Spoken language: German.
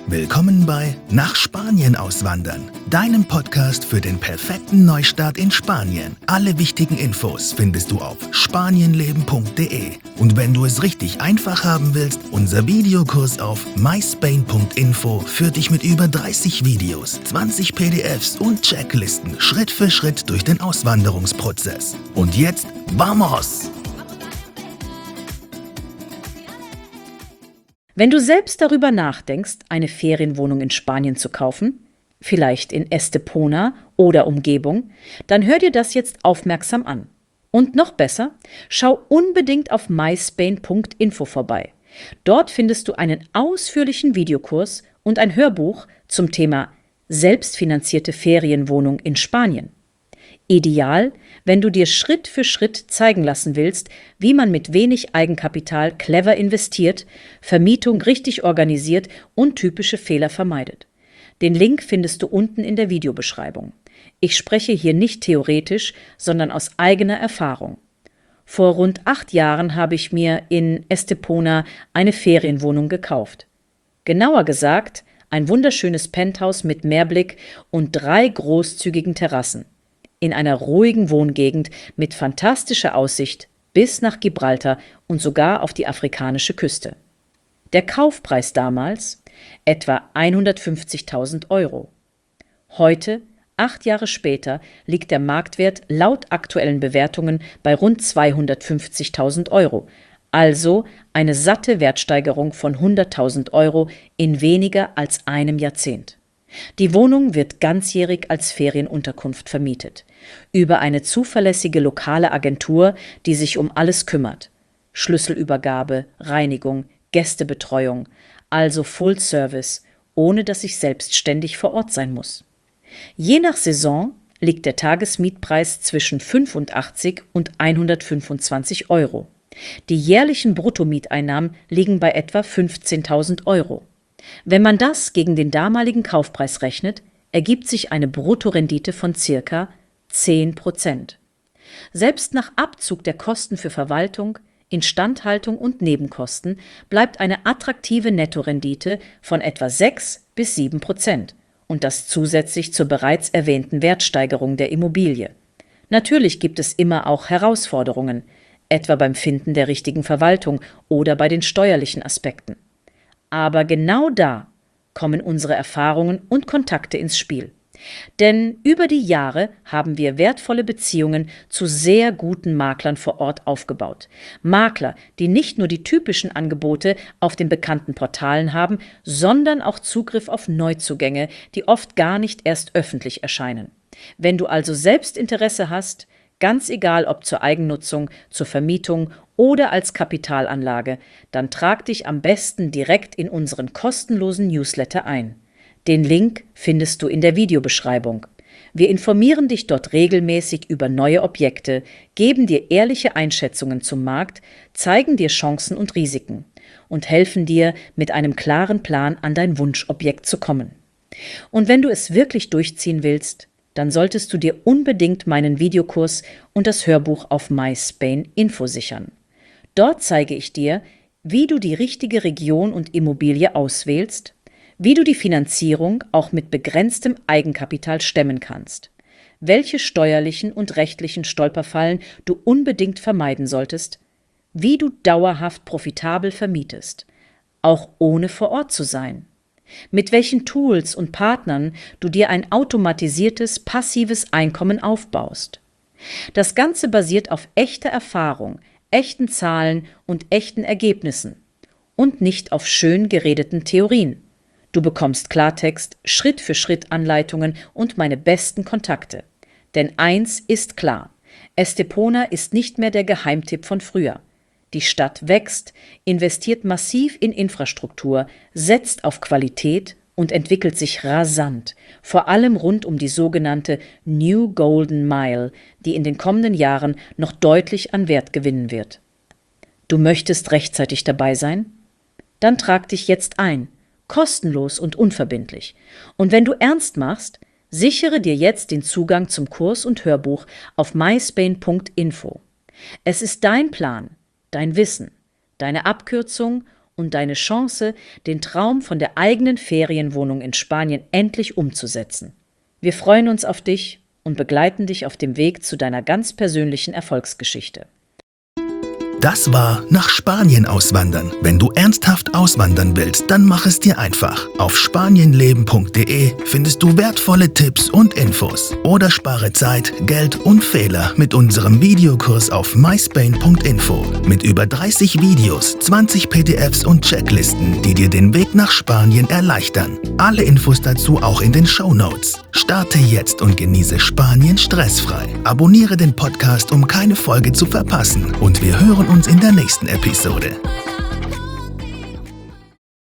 Willkommen bei Nach Spanien auswandern, deinem Podcast für den perfekten Neustart in Spanien. Alle wichtigen Infos findest du auf spanienleben.de. Und wenn du es richtig einfach haben willst, unser Videokurs auf myspain.info führt dich mit über 30 Videos, 20 PDFs und Checklisten Schritt für Schritt durch den Auswanderungsprozess. Und jetzt, vamos! Wenn du selbst darüber nachdenkst, eine Ferienwohnung in Spanien zu kaufen, vielleicht in Estepona oder Umgebung, dann hör dir das jetzt aufmerksam an. Und noch besser, schau unbedingt auf myspain.info vorbei. Dort findest du einen ausführlichen Videokurs und ein Hörbuch zum Thema selbstfinanzierte Ferienwohnung in Spanien. Ideal, wenn du dir Schritt für Schritt zeigen lassen willst, wie man mit wenig Eigenkapital clever investiert, Vermietung richtig organisiert und typische Fehler vermeidet. Den Link findest du unten in der Videobeschreibung. Ich spreche hier nicht theoretisch, sondern aus eigener Erfahrung. Vor rund 8 Jahren habe ich mir in Estepona eine Ferienwohnung gekauft. Genauer gesagt, ein wunderschönes Penthouse mit Meerblick und 3 großzügigen Terrassen. In einer ruhigen Wohngegend mit fantastischer Aussicht bis nach Gibraltar und sogar auf die afrikanische Küste. Der Kaufpreis damals etwa 150.000 Euro. Heute, 8 Jahre später, liegt der Marktwert laut aktuellen Bewertungen bei rund 250.000 Euro, also eine satte Wertsteigerung von 100.000 Euro in weniger als einem Jahrzehnt. Die Wohnung wird ganzjährig als Ferienunterkunft vermietet, über eine zuverlässige lokale Agentur, die sich um alles kümmert. Schlüsselübergabe, Reinigung, Gästebetreuung, also Full Service, ohne dass ich selbst ständig vor Ort sein muss. Je nach Saison liegt der Tagesmietpreis zwischen 85 und 125 Euro. Die jährlichen Bruttomieteinnahmen liegen bei etwa 15.000 Euro. Wenn man das gegen den damaligen Kaufpreis rechnet, ergibt sich eine Bruttorendite von ca. 10%. Selbst nach Abzug der Kosten für Verwaltung, Instandhaltung und Nebenkosten bleibt eine attraktive Nettorendite von etwa 6-7% und das zusätzlich zur bereits erwähnten Wertsteigerung der Immobilie. Natürlich gibt es immer auch Herausforderungen, etwa beim Finden der richtigen Verwaltung oder bei den steuerlichen Aspekten. Aber genau da kommen unsere Erfahrungen und Kontakte ins Spiel. Denn über die Jahre haben wir wertvolle Beziehungen zu sehr guten Maklern vor Ort aufgebaut. Makler, die nicht nur die typischen Angebote auf den bekannten Portalen haben, sondern auch Zugriff auf Neuzugänge, die oft gar nicht erst öffentlich erscheinen. Wenn du also selbst Interesse hast, ganz egal ob zur Eigennutzung, zur Vermietung oder als Kapitalanlage, dann trag dich am besten direkt in unseren kostenlosen Newsletter ein. Den Link findest du in der Videobeschreibung. Wir informieren dich dort regelmäßig über neue Objekte, geben dir ehrliche Einschätzungen zum Markt, zeigen dir Chancen und Risiken und helfen dir, mit einem klaren Plan an dein Wunschobjekt zu kommen. Und wenn du es wirklich durchziehen willst, dann solltest du dir unbedingt meinen Videokurs und das Hörbuch auf myspain.info sichern. Dort zeige ich dir, wie du die richtige Region und Immobilie auswählst, wie du die Finanzierung auch mit begrenztem Eigenkapital stemmen kannst, welche steuerlichen und rechtlichen Stolperfallen du unbedingt vermeiden solltest, wie du dauerhaft profitabel vermietest, auch ohne vor Ort zu sein, mit welchen Tools und Partnern du dir ein automatisiertes, passives Einkommen aufbaust. Das Ganze basiert auf echter Erfahrung, echten Zahlen und echten Ergebnissen und nicht auf schön geredeten Theorien. Du bekommst Klartext, Schritt für Schritt Anleitungen und meine besten Kontakte. Denn eins ist klar, Estepona ist nicht mehr der Geheimtipp von früher. Die Stadt wächst, investiert massiv in Infrastruktur, setzt auf Qualität und entwickelt sich rasant, vor allem rund um die sogenannte New Golden Mile, die in den kommenden Jahren noch deutlich an Wert gewinnen wird. Du möchtest rechtzeitig dabei sein? Dann trag dich jetzt ein, kostenlos und unverbindlich. Und wenn du ernst machst, sichere dir jetzt den Zugang zum Kurs und Hörbuch auf myspain.info. Es ist dein Plan, dein Wissen, deine Abkürzung und deine Chance, den Traum von der eigenen Ferienwohnung in Spanien endlich umzusetzen. Wir freuen uns auf dich und begleiten dich auf dem Weg zu deiner ganz persönlichen Erfolgsgeschichte. Das war Nach Spanien auswandern. Wenn du ernsthaft auswandern willst, dann mach es dir einfach. Auf spanienleben.de findest du wertvolle Tipps und Infos. Oder spare Zeit, Geld und Fehler mit unserem Videokurs auf myspain.info. Mit über 30 Videos, 20 PDFs und Checklisten, die dir den Weg nach Spanien erleichtern. Alle Infos dazu auch in den Shownotes. Starte jetzt und genieße Spanien stressfrei. Abonniere den Podcast, um keine Folge zu verpassen. Und wir hören uns in der nächsten Episode.